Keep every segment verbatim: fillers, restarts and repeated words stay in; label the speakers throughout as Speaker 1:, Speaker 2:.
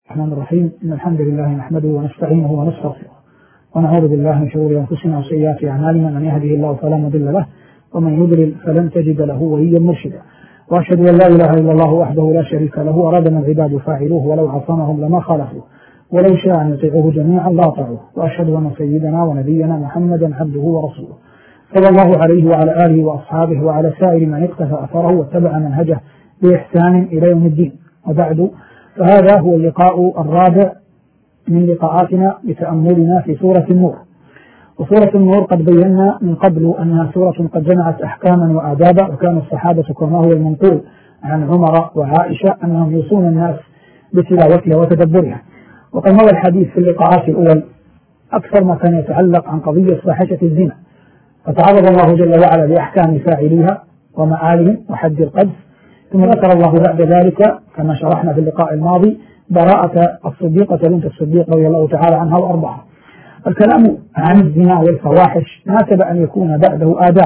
Speaker 1: الرحمن الرحيم. إن الحمد لله نحمده ونستعينه ونستغفره ونعوذ بالله من شرور أنفسنا وسيئات أعمالنا، من يهده الله فلا مضل له ومن يضلل فلن تجد له وليا مرشدا. وأشهد أن لا إله إلا الله وحده لا شريك له، أراد من العباد فاعلوه ولو عصمهم لما خالفوه، ولو شاء أن يطيعوه جميعا لا طاعوه. وأشهد أن سيدنا ونبينا محمدا عبده ورسوله صلى الله عليه وعلى آله وأصحابه وعلى سائر من اقتفى أثره واتبع منهجه بإحسان إلى يوم الدين. وبعد، فهذا هو اللقاء الرابع من لقاءاتنا بتأملنا في سورة النور. وسورة النور قد بينا من قبل أنها سورة قد جمعت أحكاما وآدابا، وكان الصحابة كما هو المنقول عن عمر وعائشة أنهم يوصون الناس بتلاوتها وتدبرها. وقد مضى الحديث في اللقاءات الأول أكثر ما كان يتعلق عن قضية فاحشة الزنا، فتعرض الله جل وعلا لأحكام فاعليها ومآلهم وحد القذف، ثم ذكر الله بعد ذلك كما شرحنا في اللقاء الماضي براءة الصديقة بنت الصديق رضي الله تعالى عنها وأرضاها. الكلام عن الزنا والفواحش ناسب أن يكون بعده آداب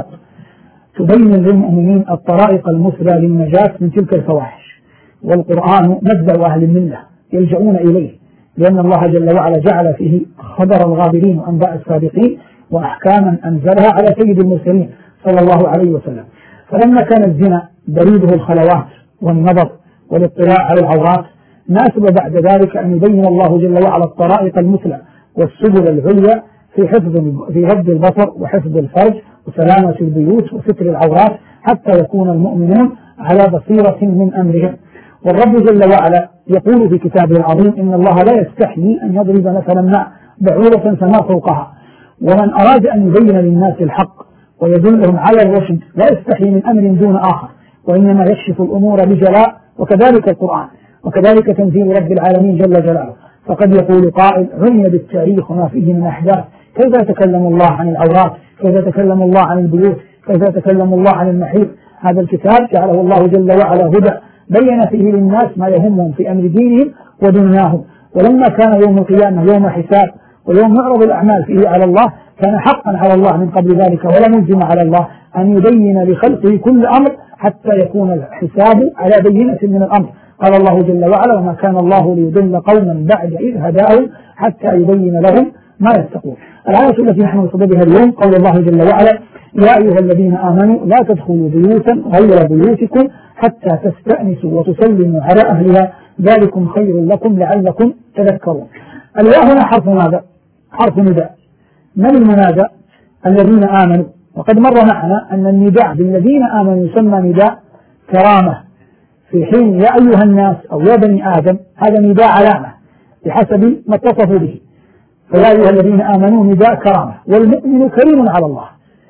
Speaker 1: تبين للمؤمنين الطرائق المثلى للنجاة من تلك الفواحش، والقرآن مبدأ أهل الملة يلجؤون إليه، لأن الله جل وعلا جعل فيه خبر الغابرين وأنباء السابقين وأحكاما أنزلها على سيد المرسلين صلى الله عليه وسلم. فلما كان الزنا بريده الخلوات والنظر والاطلاع على العورات، ناسب بعد ذلك أن يبين الله جل وعلا الطرائق المثلى والسبل العليا في حفظ في غض البصر وحفظ الفرج وسلامة البيوت وستر العورات، حتى يكون المؤمنون على بصيرة من أمرهم. والرب جل وعلا يقول في كتابه العظيم: إن الله لا يستحيي أن يضرب مثلا ما بعوضة فما فوقها. ومن أراد أن يبين للناس الحق ويدلهم على الرشد لا يستحي من أمر دون آخر، وإنما يكشف الأمور بجلاء. وكذلك القرآن، وكذلك تنزيل رب العالمين جل جلاله. فقد يقول قائل: عني بالتاريخ وما فيه من أحداث، كيف يتكلم الله عن العورات؟ كيف يتكلم الله عن البيوت؟ كيف يتكلم الله عن المحيط؟ هذا الكتاب جعله الله جل وعلا هدى، بين فيه للناس ما يهمهم في أمر دينهم ودنياهم. ولما كان يوم القيامة يوم حساب ويوم يعرض الأعمال فيه على الله، كان حقا على الله من قبل ذلك ولا ملزم على الله أن يبين لخلقه كل أمر حتى يكون الحساب على بينة من الأمر. قال الله جل وعلا: وما كان الله ليضل قوما بعد إذ هداهم حتى يبين لهم ما يتقون. الآية التي نحن نصددها اليوم قول الله جل وعلا: يا أيها الذين آمنوا لا تدخلوا بيوتا غير بيوتكم حتى تستأنسوا وتسلموا على أهلها ذلكم خير لكم لعلكم تذكرون. الياء هنا حرف ماذا؟ حرف نداء. من المنادى؟ الذين آمنوا. وقد مر معنا أن النداء بالذين آمنوا يسمى نداء كرامة، في حين يا أيها الناس أو يا بني آدم هذا نداء علامة بحسب ما اتصفوا به. فيا أيها الذين آمنوا نداء كرامة، والمؤمن كريم على الله.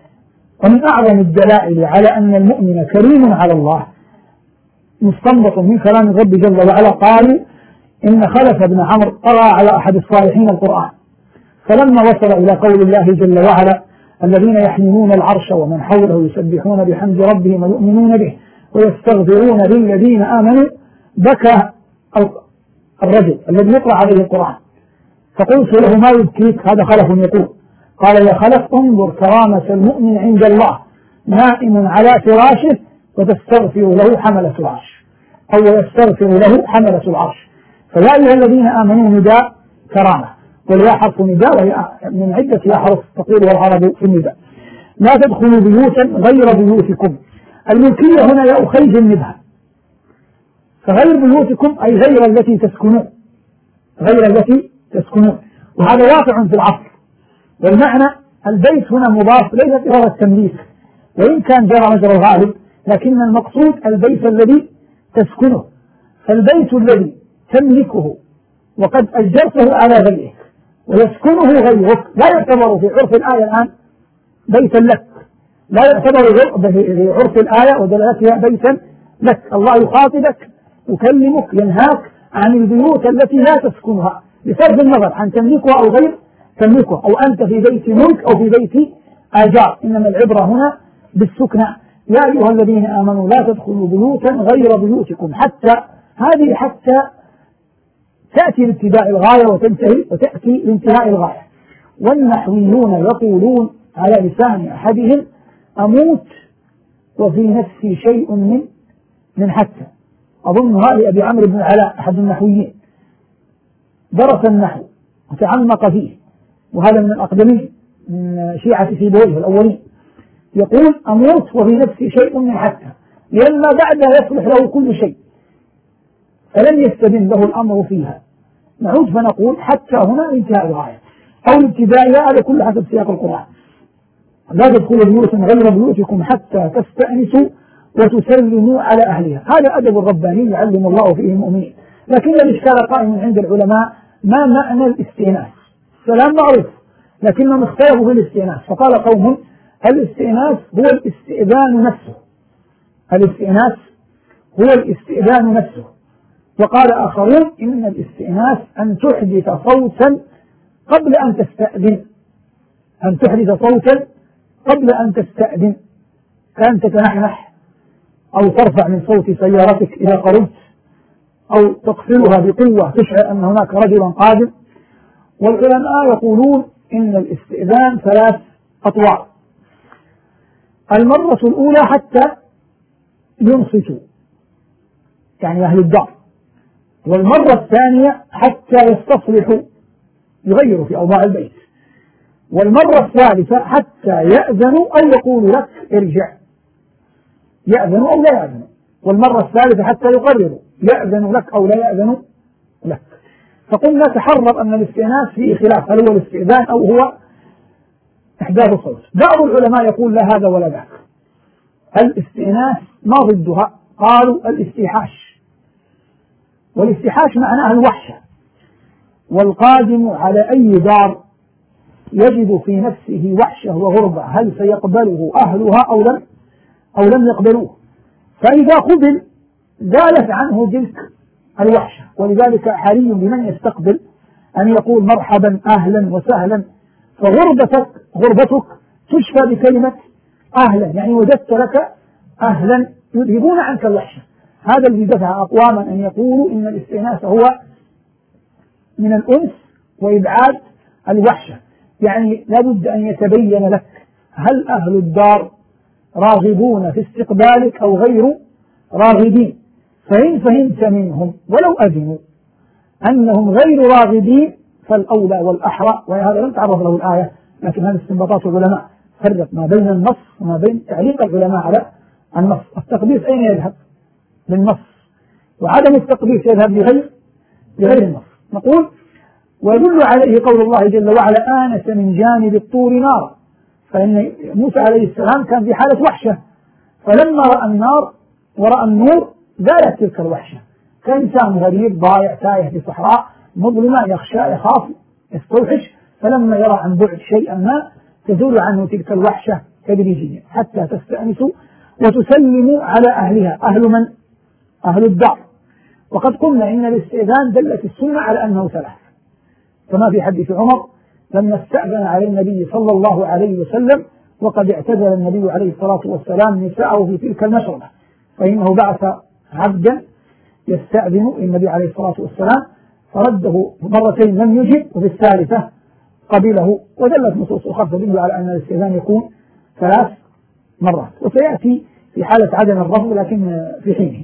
Speaker 1: ومن أعظم الدلائل على أن المؤمن كريم على الله مستنبط من كلام الرب جل وعلا، قالوا إن خلف بن عمرو قرأ على أحد الصالحين القرآن، فلما وصل إلى قول الله جل وعلا: الذين يحملون العرش ومن حوله يسبحون بحمد ربهم ويؤمنون به ويستغفرون للذين آمنوا، بكى الرجل الذي يقرأ عليه القرآن، فقلت له: ما يبكيك؟ هذا خلف يقول. قال: يا خلف، انظر كرامة المؤمن عند الله، نائم على فراشه وتستغفر له حملة العرش، أو يستغفر له حملة العرش. فيا أيها الذين آمنوا نداء كرامة، والياء حرف نداء وهي من عدة أحرف تقولها العرب في النداء. لا تدخلوا بيوتا غير بيوتكم. الملكية هنا يأخذ جنبها، فغير بيوتكم أي غير التي تسكنون، غير التي تسكنون، وهذا واقع في العصر. والمعنى البيت هنا مضاف ليس بغرض التمليك، وإن كان جرى مجرى الغالب، لكن المقصود البيت الذي تسكنه. فالبيت الذي تملكه وقد أجرته على غيرك ويسكنه غيرك لا يعتبر في عرف الآية الآن بيتا لك، لا يعتبر في عرف الآية ودلالتها بيتا لك. الله يخاطبك، يكلمك، ينهاك عن البيوت التي لا تسكنها بصرف النظر عن تملكها أو غير تملكها، أو أنت في بيت ملك أو في بيت آجار، إنما العبرة هنا بالسكنى. يا أيها الذين آمنوا لا تدخلوا بيوتا غير بيوتكم، حتى هذه حتى تأتي لابتداء الغاية وتنتهي وتأتي لانتهاء الغاية. والنحويون يقولون على لسان أحدهم: أموت وفي نفسي شيء من من حتى. أظنها لأبي عمرو بن العلاء أحد النحويين. درس النحو وتعمق فيه، وهذا من الأقدمين من شيعة سيبويه الأولين، يقول أموت وفي نفسي شيء من حتى، لأن ما بعدها يصلح له كل شيء فلن يستبن له الأمر فيها. نعود فنقول حتى هنا انتهاء الغاية أو الابتدائية، هذا كل حسب سياق القرآن. لا تدخلوا بيوتا غير بيوتكم حتى تستأنسوا وتسلموا على أهلها، هذا أدب الرباني يعلم الله فيه المؤمنين. لكن الإشكال قائم عند العلماء ما معنى الاستئناس؟ السلام معروف لكنهم اختلفوا في الاستئناس، فقال قوم الاستئناس هو الاستئذان نفسه، الاستئناس هو الاستئذان نفسه، وقال آخرون إن الاستئناس أن تحدث صوتا قبل أن تستأذن، أن تحدث صوتا قبل أن تستأذن، كأن تتنحنح أو ترفع من صوت سيارتك إذا قربت أو تقفلها بقوة تشعر أن هناك رجلا قادم. والعلماء يقولون إن الاستئذان ثلاث أطوار: المرة الأولى حتى ينصتوا يعني أهل الدار، والمرة الثانية حتى يستصلحوا يغيروا في أوضاع البيت، والمرة الثالثة حتى يأذنوا أو يقولوا لك ارجع، يأذنوا أو لا يأذنوا، والمرة الثالثة حتى يقرروا يأذنوا لك أو لا يأذنوا لك. فقلنا تحرر أن الاستئناس فيه خلاف، هل هو الاستئذان أو هو إحداث الصوت. بعض العلماء يقول لا هذا ولا ذاك، الاستئناس ما ضدها، قالوا الاستيحاش، والاستيحاش معناها الوحشة، والقادم على أي دار يجد في نفسه وحشة وغربة، هل سيقبله أهلها أو لم أو لم يقبلوه، فإذا قبل زالت عنه تلك الوحشة. ولذلك حري بمن يستقبل أن يقول مرحبا أهلا وسهلا، فغربتك غربتك تشفى بكلمة أهلا، يعني وجدت لك أهلا يذهبون عنك الوحشة. هذا الذي دفع أقواما أن يقولوا إن الاستئناس هو من الأنس وإبعاد الوحشة، يعني لابد أن يتبين لك هل أهل الدار راغبون في استقبالك أو غير راغبين، فإن فهمت منهم ولو أذنوا أنهم غير راغبين فالأولى والأحرى، وهذا لم تعرض له الآية لكن هذه استنباطات العلماء، فرق ما بين النص وما بين تعليق العلماء على النص. التقديس أين يذهب؟ للنص، وعدم التقديس يذهب لغير لغير النص. نقول ويدل عليه قول الله جل وعلا آنس من جانب الطور نارا، فإن موسى عليه السلام كان في حالة وحشة، فلما رأى النار ورأى النور زالت تلك الوحشة، كإنسان غريب ضايع تايه في صحراء مظلمة يخشى يخاف يستوحش، فلما يرى عن بعد شيئا ما تزول عنه تلك الوحشة تدريجيا حتى تستأنسوا وتسلموا على أهلها. أهل من؟ أهل الدار. وقد قلنا إن الاستئذان دلت السنة على أنه ثلاث، كما في حديث عمر لما استأذن على النبي صلى الله عليه وسلم وقد اعتزل النبي عليه الصلاة والسلام نساءه في تلك المشربة، فإنه بعث عبدا يستأذن النبي عليه الصلاة والسلام فرده مرتين لم يجب، وفي الثالثة قبله. ودلت نصوص أخرى تدل على أن الاستئذان يكون ثلاث مرات، وسيأتي في حالة عدم الرفض لكن في حينه.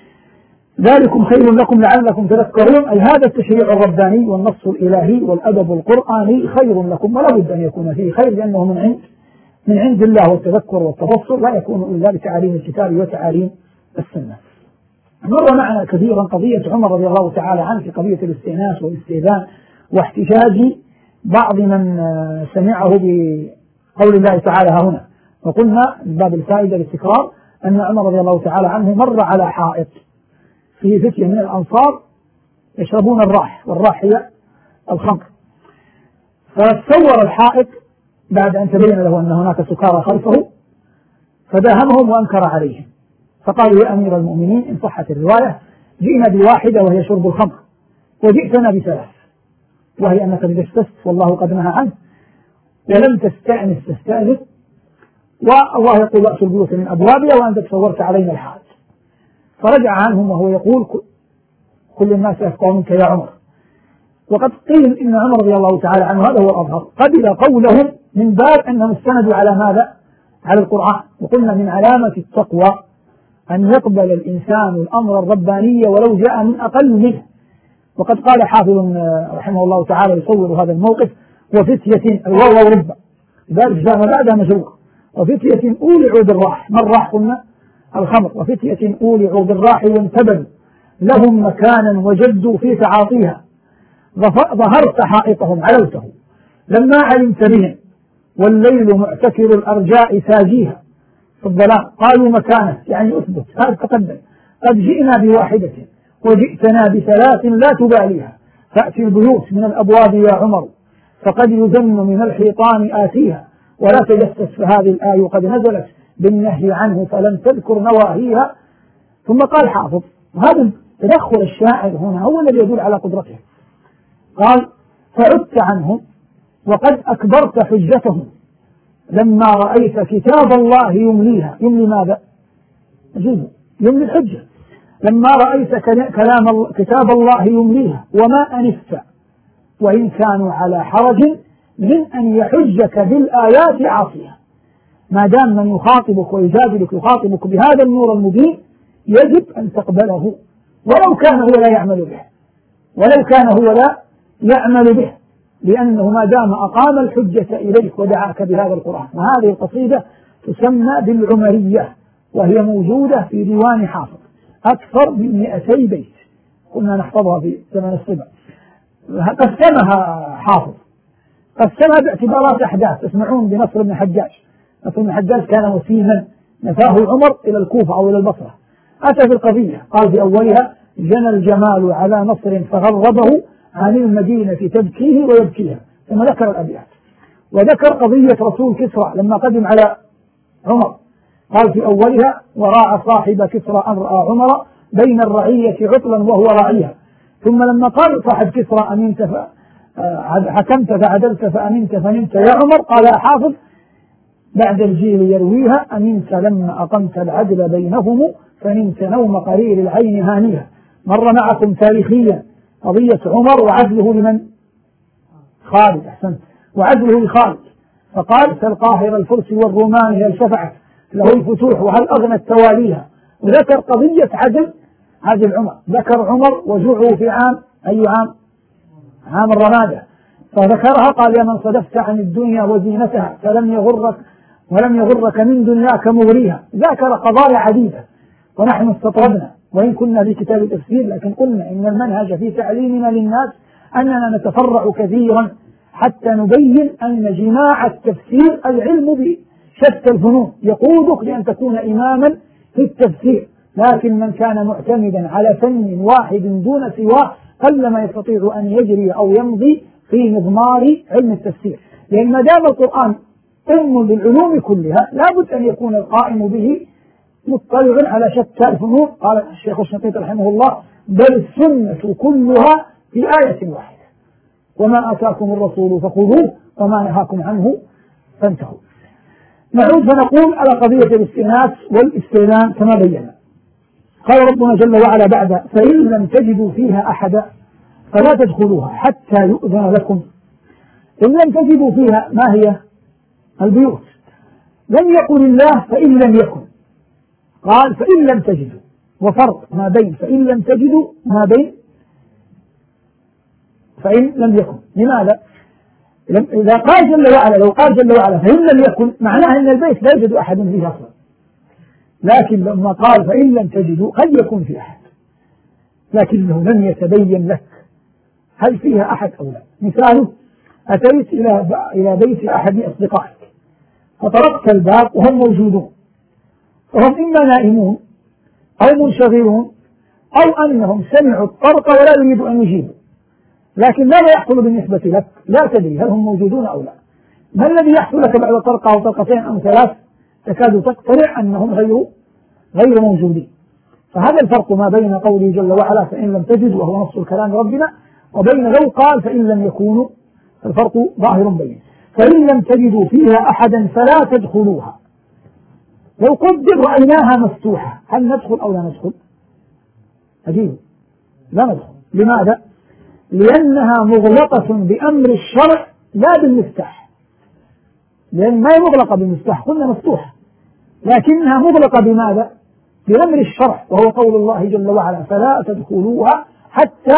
Speaker 1: ذلكم خير لكم لعلكم تذكرون، أي هذا التشريع الرباني والنص الإلهي والأدب القرآني خير لكم، ولا بد أن يكون فيه خير لأنه من عند من عند الله، والتذكر والتبصر لا يكون إلا بتعاليم الكتاب وتعاليم السنة. مر معنا كثيرا قضية عمر رضي الله تعالى عنه في قضية الاستئناس والاستئذان واحتجاج بعض من سمعه بقول الله تعالى ها هنا، وقلنا من باب الفائدة للتكرار أن عمر رضي الله تعالى عنه مر على حائط فيه فتية من الأنصار يشربون الراح، والراح هي الخمر، فتصور الحائط بعد أن تبين له أن هناك سكارى خلفه فداهمهم وأنكر عليهم، فقالوا يا أمير المؤمنين إن صحت الرواية جئنا بواحدة وهي شرب الخمر وجئتنا بثلاث، وهي أنك تجسست والله قد نهى عنه ولم تستأنس تستأنس، والله يقول أأتوا البيوت من أبوابها وأنت تصورت علينا الحائط. فرجع عنهم وهو يقول كل الناس يفقهون منك يا عمر. وقد قيل إن عمر رضي الله تعالى عنه هذا هو الأظهر قبل قولهم من باب أنهم استندوا على ماذا؟ على القرآن. وقلنا من علامة التقوى أن يقبل الإنسان الأمر الرباني ولو جاء من أقل منه، وقد قال حافظ رحمه الله تعالى يصور هذا الموقف: وفتية الواو وربا، لذلك جاء بعدها مشروع: وفتية أولعوا بالراح. ما الراح؟ قلنا الخمر. وفتية أولعوا بالراح وانتبذوا لهم مكانا وجدوا في تعاطيها، ظهرت حائطهم علوته لما علمت بهم، والليل معتكر الأرجاء ساجيها في الظلام. قالوا مكانه يعني أثبت، هذا تقدم. قد جئنا بواحدة وجئتنا بثلاث لا تباليها، فأتي البيوت من الأبواب يا عمر، فقد يذم من الحيطان آتيها، ولا تجسس، فهذه الآية قد نزلت بالنهي عنه فلم تذكر نواهيها. ثم قال حافظ، هذا تدخل الشاعر هنا هو الذي يدل على قدرته. قال: فعدت عنهم وقد أكبرت حجتهم لما رأيت كتاب الله يمليها. يملي ماذا؟ يملي الحجة. لما رأيت كلام كتاب الله يمليها وما أنفت، وإن كانوا على حرج من أن يحجك بالآيات عاصية. ما دام من يخاطبك ويجادلك يخاطبك بهذا النور المبين يجب أن تقبله، ولو كان هو لا يعمل به، ولو كان هو لا يعمل به، لأنه ما دام أقام الحجة إليك ودعاك بهذا القرآن. وهذه القصيدة تسمى بالعمرية، وهي موجودة في ديوان حافظ أكثر من مئتي بيت، كنا نحفظها في زمن الصبا. قسمها حافظ، قسمها باعتبارات أحداث. تسمعون بنصر بن حجاج. نصر بن حجاج كان وسيما، نفاه عمر إلى الكوفة أو إلى البصرة. أتى في القضية قال في أولها: جنى الجمال على نصر فغربه عن المدينة تبكيه ويبكيها. ثم ذكر الأبيات، وذكر قضية رسول كسرى لما قدم على عمر. قال في أولها: وراعى صاحب كسرى أن رأى عمر بين الرعية عطلا وهو راعيها. ثم لما قال صاحب كسرى: أمنت حكمت فعدلت فأمنت فنمت يا عمر، قال حافظ بعد الجيل يرويها: أمنت لما أقمت العدل بينهم فنمت نوم قرير العين هانيها. مر معكم تاريخيا قضية عمر وعدله لمن؟ خالد. أحسنت. وعدله لخالد، فقال: فالقاهرة الفرس والرومان هي الشفعت له الفتوح وهل أغنت تواليها. وذكر قضية عدل عدل عمر. ذكر عمر وجوعه في عام أي عام؟ عام الرمادة. فذكرها قال: يا من صدفت عن الدنيا وزينتها فلم يغرك ولم يغرك من دنياك مغريها. ذكر قضايا عديدة، ونحن استطردنا وإن كنا في كتاب التفسير، لكن قلنا إن المنهج في تعليمنا للناس أننا نتفرع كثيرا حتى نبين أن جماع التفسير العلم بشتى الفنون يقودك لأن تكون إماما في التفسير. لكن من كان معتمدا على فن واحد دون سواه قلما يستطيع أن يجري أو يمضي في مضمار علم التفسير، لأن ما دام القرآن أم للعلوم كلها لابد أن يكون القائم به مطلع على شتى الفنون. قال الشيخ الشنقيطي رحمه الله: بل السنة كلها في آية واحدة، وما آتاكم الرسول فخذوه وما نهاكم عنه فانتهوا. نعود فنقول على قضية الاستئناس والاستئذان كما بينا. قال ربنا جل وعلا بعد: فإن لم تجدوا فيها أحدا فلا تدخلوها حتى يؤذن لكم. إن لم تجدوا فيها، ما هي؟ البيوت. لم يقل الله فإن لم يكن، قال فإن لم تجدوا، وفرق ما بين فإن لم تجدوا ما بين فإن لم يكن. لماذا؟ إذا قال جل وعلا لو قال جل وعلا فإن لم يكن معناه أن البيت لا يوجد أحد فيه أصلا، لكن لما قال فإن لم تجدوا قد يكون في أحد، لكنه لم يتبين لك هل فيها أحد أو لا. مثاله: أتيت إلى إلى بيت أحد أصدقائك فطرقت الباب وهم موجودون، فهم إما نائمون أو منشغلون أو أنهم سمعوا الطرق ولا يريدوا أن يجيبوا، لكن ماذا يحصل بالنسبة لك؟ لا تدري هل هم موجودون أو لا. ما الذي يحصل لك بعد طرقة أو طرقتين أو ثلاث تكاد تقتنع أنهم غير غير موجودين. فهذا الفرق ما بين قوله جل وعلا فإن لم تجدوا وهو نص الكلام ربنا، وبين لو قال فإن لم يكونوا، الفرق ظاهر بين. فإن لم تجدوا فيها أحدا فلا تدخلوها. لو قدر رأيناها مفتوحة هل ندخل أو لا ندخل؟ أجيب لا ندخل. لماذا؟ لأنها مغلقة بأمر الشرع لا بالمفتاح، لأن ما هي مغلقة بالمفتاح، قلنا مفتوحة، لكنها مغلقة بماذا؟ بأمر الشرع، وهو قول الله جل وعلا فلا تدخلوها حتى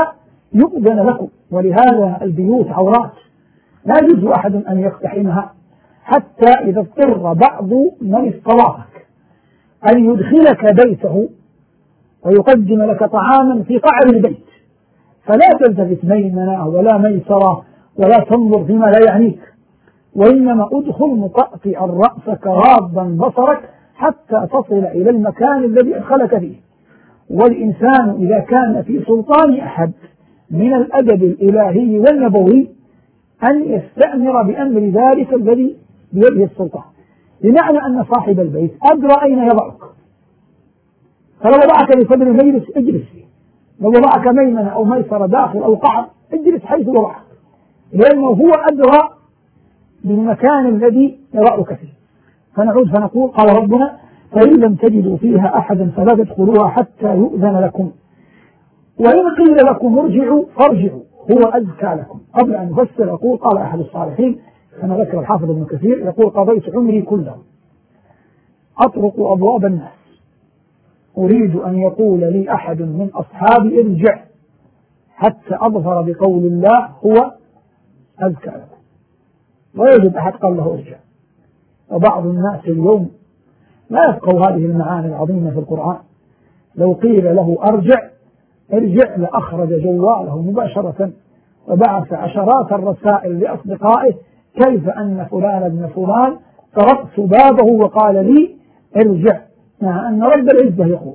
Speaker 1: يؤذن لكم. ولهذا البيوت عورات لا يجوز أحد أن يقتحمها، حتى إذا اضطر بعض من استضافك أن يدخلك بيته ويقدم لك طعاما في قعر البيت، فلا تلتفت ميمنة ولا ميسرة ولا تنظر فيما لا يعنيك، وإنما أدخل مطأطئا رأسك غاضا بصرك حتى تصل إلى المكان الذي أدخلك فيه. والإنسان إذا كان في سلطان أحد من الأدب الإلهي والنبوي أن يستأمر بأمر ذلك الذي بيده السلطان، بمعنى أن صاحب البيت أدرى أين يضعك، فلو وضعك لصدر المجلس اجلس فيه، لو وضعك ميمنة أو ميسرة داخل أو قعر اجلس حيث وضعك، لأنه هو أدرى بالمكان الذي يضعك فيه. فنعود فنقول قال ربنا فإن لم تجدوا فيها أحدا فلا تدخلوها حتى يؤذن لكم، وإن قيل لكم ارجعوا فارجعوا هو أزكى لكم. قبل أن نفسر يقول قال أحد الصالحين كما ذكر الحافظ ابن كثير يقول قضيت عمري كله أطرق أبواب الناس أريد أن يقول لي أحد من أصحابي ارجع، حتى أظفر بقول الله هو أزكى لكم، ويجب أحد قال له ارجع. وبعض الناس اليوم لا يفقه هذه المعاني العظيمة في القرآن، لو قيل له أرجع ارجع لأخرج جواله مباشرة وبعث عشرات الرسائل لأصدقائه كيف أن فلان ابن فلان طرقت بابه وقال لي ارجع، مع أن رب العزة يقول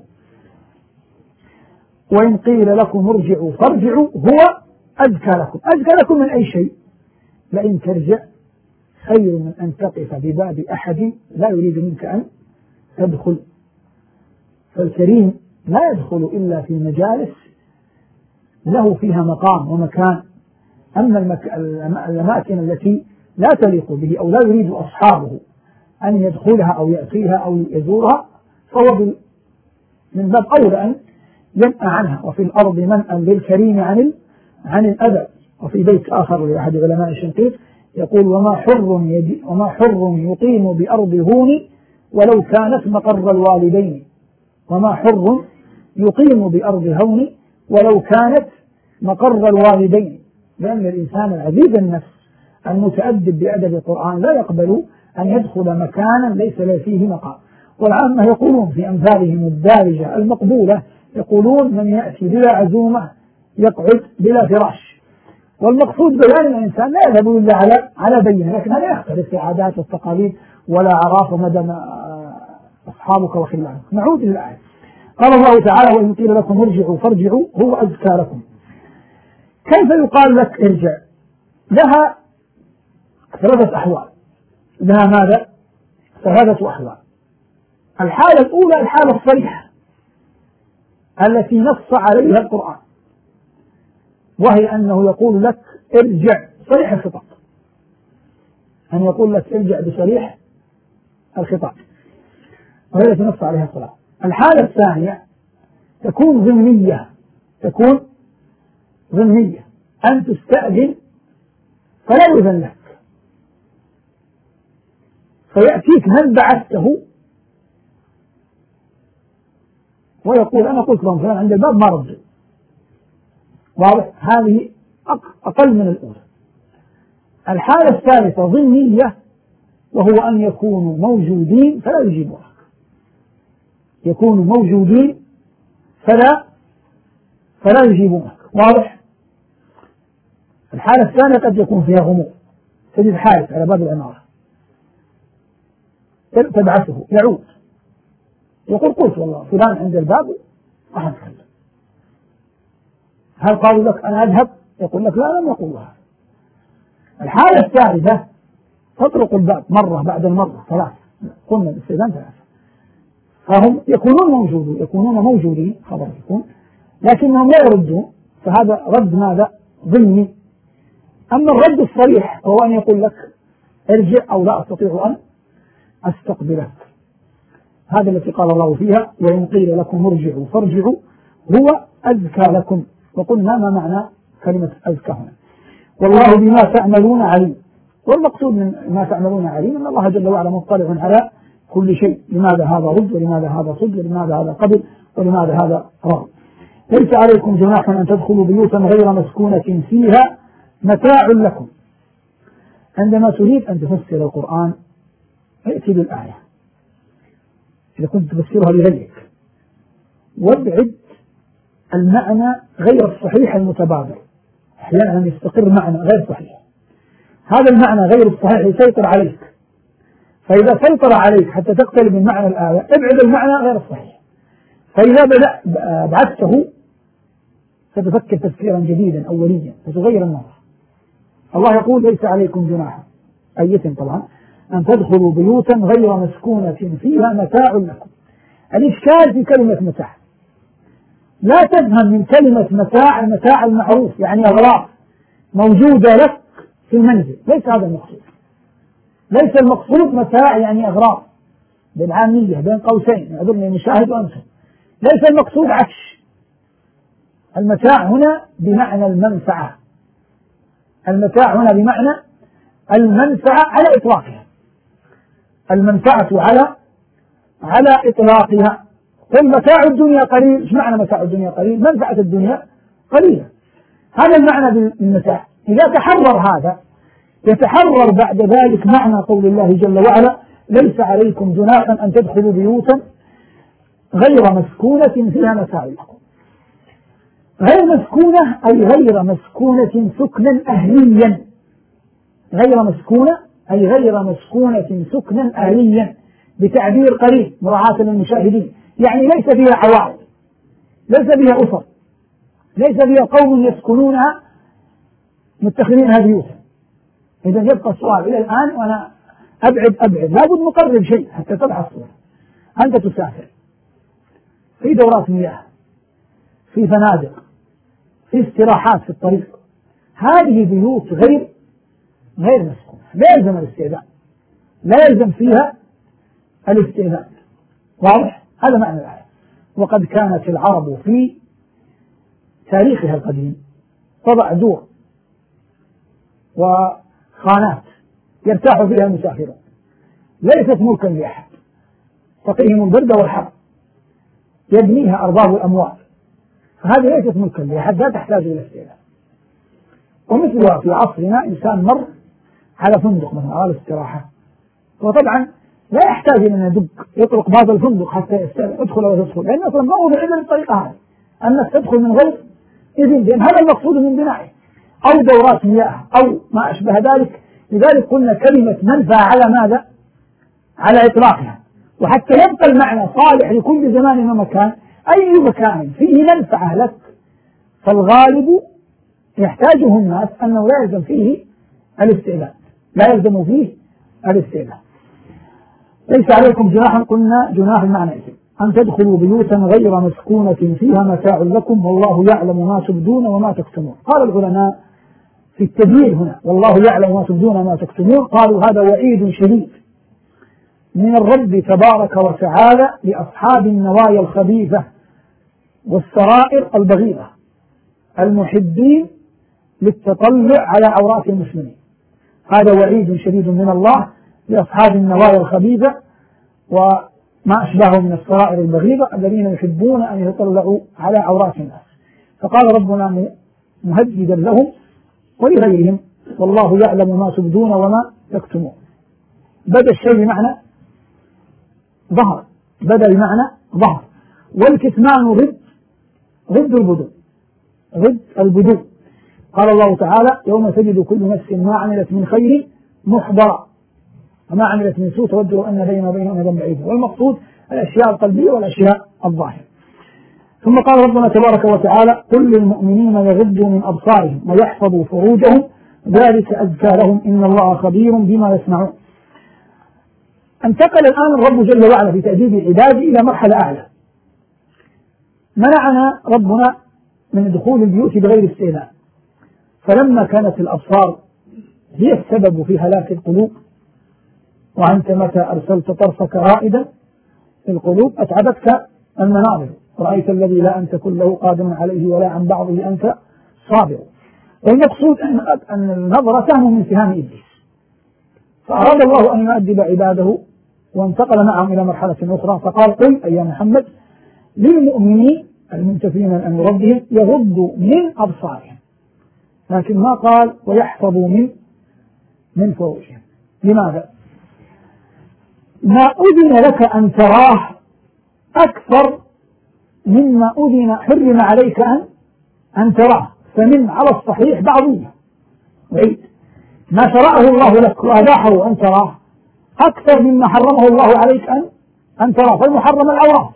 Speaker 1: وإن قيل لكم ارجعوا فارجعوا هو أزكى لكم. أزكى لكم من أي شيء؟ لئن ترجع خير من أن تقف بباب أحد لا يريد منك أن تدخل. فالكريم لا يدخل إلا في مجالس له فيها مقام ومكان. أما المك... الأماكن التي لا تليق به أو لا يريد أصحابه أن يدخلها أو يأتيها أو يزورها فهو من باب أولى أن ينأى عنها. وفي الأرض منأى للكريم عن ال... عن الأذى. وفي بيت آخر لأحد علماء الشنقيط يقول وما حر يجي... وما حر يقيم بأرض هون ولو كانت مقر الوالدين. وما حر يقيم بأرض هون ولو كانت مقر الوالدين، لأن الإنسان العزيز النفس المتأدب بأدب القرآن لا يقبل أن يدخل مكانا ليس له فيه مقام. والعامة يقولون في أمثالهم الدارجة المقبولة يقولون من يأتي بلا عزومة يقعد بلا فراش. والمقصود بيان الإنسان لا يذهب إلا على على بينه، لكن لا يختلف في عادات والتقاليد ولا عراف مدى أصحابك وخلانك. نعود إلى الآية. قال الله تعالى وإن قيل لكم ارجعوا فارجعوا هو أزكى لكم. كيف يقال لك ارجع؟ لها ثلاثة أحوال. لها ماذا؟ ثلاثة أحوال. الحالة الأولى الحالة الصريحة التي نص عليها القرآن، وهي أنه يقول لك ارجع صريح الخطاب، أن يقول لك ارجع بصريح الخطاب، وهي التي نص عليها القرآن. الحالة الثانية تكون ضمنية، تكون ضمنية أن تستأذن فلا يؤذن لك، فيأتيك من بعثته ويقول أنا قلت لهم فلان عند الباب ما ردوا. واضح؟ هذه أقل من الأولى. الحالة الثالثة ضمنية، وهو أن يكونوا موجودين فلا يجيبونك، يكونوا موجودين فلا فلا يجيبونك. واضح؟ الحالة الثانية قد يكون فيها غموض، تجد حارس على باب العمارة تبعثه يعود يقول قلت والله فلان عند الباب أحد كلم، هل قالوا لك أنا أذهب؟ يقول لك لا لم يقول هذا. الحالة الثالثة تطرق الباب مرة بعد المرة ثلاث، قلنا الاستئذان ثلاثة، فهم يكونون موجودين يكونون موجودين خبر يكون، لكنهم لا يردون، فهذا رد ماذا؟ ضمني. أما الرد الصريح هو أن يقول لك ارجع أو لا أستطيع أن أستقبلك. هذا التي قال الله فيها وإن قيل لكم ارجعوا فارجعوا هو أزكى لكم. وقلنا ما معنى كلمة أزكى هنا؟ والله بما تعملون عليم. والمقصود من ما تعملون عليم أن الله جل وعلا مطلع على كل شيء. لماذا هذا رد ولماذا هذا صد ولماذا هذا قبل ولماذا هذا رغب. ليس عليكم جناح أن تدخلوا بيوتا غير مسكونة فيها متاع لكم. عندما تريد أن تفسر القرآن ائتي بالآية إذا كنت تفسرها لغيرك، وابعد المعنى غير الصحيح المتبادر. أحيانا يستقر معنى غير صحيح، هذا المعنى غير الصحيح يسيطر عليك، فإذا سيطر عليك حتى تقترب من معنى الآية ابعد المعنى غير الصحيح، فإذا بعدته فتفكر تفكيرا جديدا أوليا فتغير النظر. الله يقول ليس عليكم جناح أيتم طبعا أن تدخلوا بيوتا غير مسكونة فيها متاع لكم. الإشكال في كلمة متاع، لا تفهم من كلمة متاع المتاع المعروف يعني أغراض موجودة لك في المنزل، ليس هذا المقصود. ليس المقصود متاع يعني أغراض بالعامية بين قوسين أظن مشاهد وأنتم، ليس المقصود عكس. المتاع هنا بمعنى المنفعة، المتاع هنا بمعنى المنفعة على إطلاقها، المنفعة على على إطلاقها. قل متاع الدنيا قليل، ايش معنى متاع الدنيا قليل؟ منفعة الدنيا قليلة، هذا المعنى بالمتاع. إذا تحرر هذا يتحرر بعد ذلك معنى قول الله جل وعلا ليس عليكم جناح أن تدخلوا بيوتا غير مسكونة فيها متاع لكم. غير مسكونة أي غير مسكونة سكنا أهليا، غير مسكونة أي غير مسكونة سكنا أهليا بتعبير قريب مراعاة للمشاهدين، يعني ليس فيها عوائل، ليس فيها أسر، ليس فيها قوم يسكنونها متخذينها بيوتا. إذا يبقى السؤال إلى الآن وأنا أبعد أبعد لابد نقرب شيء حتى تضع الصورة. أنت تسافر في دورات مياه، في فنادق، في استراحات في الطريق، هذه بيوت غير غير مسكونة، لا يلزم الاستئذان، لا يلزم فيها الاستئذان. واضح؟ هذا معنى الآية. وقد كانت العرب في تاريخها القديم تضع دور وخانات يرتاح فيها المسافرون، ليست ملكا لأحد، تقيهم البرد والحر، يبنيها أرباب الأموال، فهذه ليست ملكا لأحد لا تحتاج إلى استئذان. ومثلها في عصرنا إنسان مر على فندق مثلا على الاستراحة، وطبعا لا يحتاج إلى أن يدق يطرق باب الفندق حتى يستأذن ادخل ولا تدخل، لأن أصلا ما هو إلا بالطريقة هذه أنك تدخل من غير إذن، لأن هذا المقصود من بنائه، أو دورات مياه أو ما أشبه ذلك. لذلك قلنا كلمة منفعة على ماذا؟ على إطلاقها، وحتى يبقى المعنى صالح لكل زمان ومكان. أي مكان فيه منفعة لك فالغالب يحتاجه الناس أنه لا يلزم فيه الاستئذان، لا يلزم فيه الاستئذان. ليس عليكم جناح، قلنا جناح المعنى أن تدخلوا بيوتا غير مسكونة فيها متاع لكم والله يعلم ما تبدون وما تكتمون. قال العلماء في التبيين هنا والله يعلم ما تبدون وما تكتمون، قالوا هذا وعيد شديد من الرب تبارك وتعالى لأصحاب النوايا الخبيثة والسرائر البغيضة المحبين للتطلع على عورات المسلمين. هذا وعيد شديد من الله لأصحاب النوايا الخبيثة وما أشبهه من السرائر البغيضة الذين يحبون أن يتطلعوا على عورات الناس. فقال ربنا مهددا لهم ولغيرهم والله يعلم ما تبدون وما تكتمون. بدأ الشيء بمعنى ظهر، بدأ بمعنى ظهر، والكتمان ضد ضد البدو، ضد البدو. قال الله تعالى يوم تجد كل نفس ما عملت من خير محضرا وما عملت من سوء تود أن بينه وبينه أمدا بعيدا، والمقصود الأشياء القلبية والأشياء الظاهرة. ثم قال ربنا تبارك وتعالى قل للمؤمنين يغضوا من أبصارهم ويحفظوا فروجهم ذلك أزكى لهم إن الله خبير بما يصنعون. انتقل الآن الرب جل وعلا في تأديب العباد إلى مرحلة أعلى. منعنا ربنا من دخول البيوت بغير استئذان، فلما كانت الأبصار هي السبب في هلاك القلوب، وأنت متى أرسلت طرفك رائدا في القلوب أتعبتك المناظر، رأيت الذي لا أنت كله قادم عليه ولا عن بعضه أنت صابر. والمقصود أن النظرة سهم من سهام إبليس، فأراد الله أن يؤدب عباده وانتقل معهم إلى مرحلة أخرى، فقال قل أي محمد للمؤمنين المنتفين عن ربهم يغضوا من أبصارهم، لكن ما قال ويحفظوا من من فروجهم. لماذا؟ ما أذن لك أن تراه أكثر مما أذن حرم عليك أن أن تراه، فمن على الصحيح بعضية وعيد ما شرعه الله لك وأباحه أن تراه أكثر مما حرمه الله عليك أن أن تراه، فالمحرم العورات،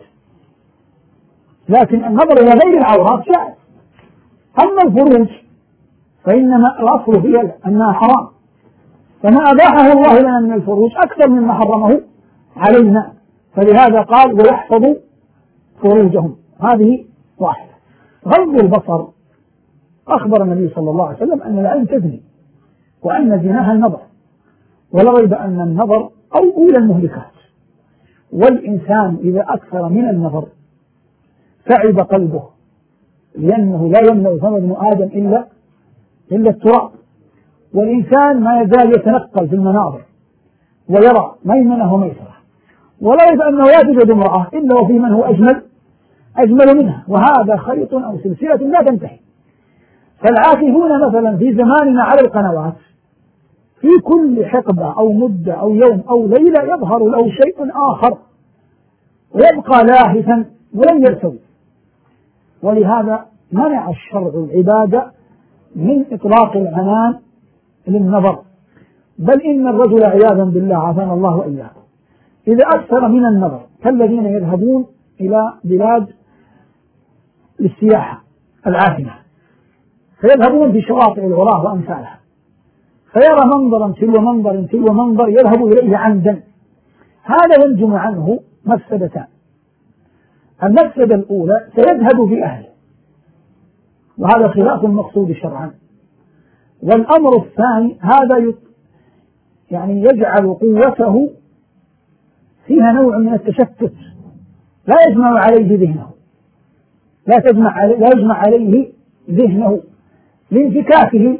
Speaker 1: لكن النظر إلى غير العورات جائز. أما الفروج فإنما الأصل فيها أنها حرام، فما أباحه الله لنا من الفروج أكثر مما حرمه علينا، فلهذا قال ويحفظوا فروجهم. هذه واحدة. غض البصر، أخبر النبي صلى الله عليه وسلم أن العين تزني وأن زناها النظر، ولا ريب أن النظر أولى المهلكات، والإنسان إذا أكثر من النظر تعب قلبه، لأنه لا يملأ فم ابن آدم إلا إلا التراب، والإنسان ما يزال يتنقل في المناظر ويرى ميمنة وميسرة، ولا ريب أنه لا توجد امرأة إلا وفي من هو أجمل أجمل منها، وهذا خيط أو سلسلة لا تنتهي. فالعاكفون مثلا في زماننا على القنوات في كل حقبة أو مدة أو يوم أو ليلة يظهر له شيء آخر ويبقى لاهثا ولن يرتوي، ولهذا منع الشرع العبادة من إطلاق العنان للنظر، بل إن الرجل عياذا بالله عافانا الله وإياكم إذا أكثر من النظر كالذين يذهبون إلى بلاد للسياحة العافية، فيذهبون في شواطئ العراة وأمثالها، فيرى منظرا تلو منظر تلو منظر يذهب إليه عمدا، هذا ينجم عنه مفسدتان. المفسدة الأولى سيذهب في أهله، وهذا خلاف المقصود شرعا، والأمر الثاني هذا يعني يجعل قوته فيها نوع من التشتت، لا يجمع عليه ذهنه لا تجمع عليه لا يجمع عليه ذهنه لانفكاكه